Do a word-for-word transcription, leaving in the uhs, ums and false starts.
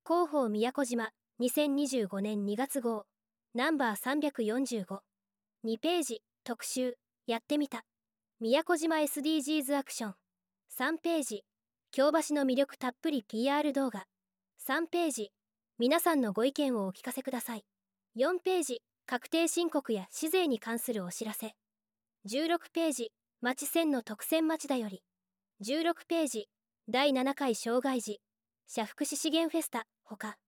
広報宮古島にせんにじゅうごねんにがつ号ナンバーさんびゃくよんじゅうご。にページ特集やってみた宮古島 エスディージーズ アクション。さんページ京橋の魅力たっぷり ピーアール 動画。さんページ皆さんのご意見をお聞かせください。よんページ確定申告や市税に関するお知らせ。じゅうろくページ町線の特選町田より。じゅうろくページだいななかい障害児社福祉資源フェスタほか。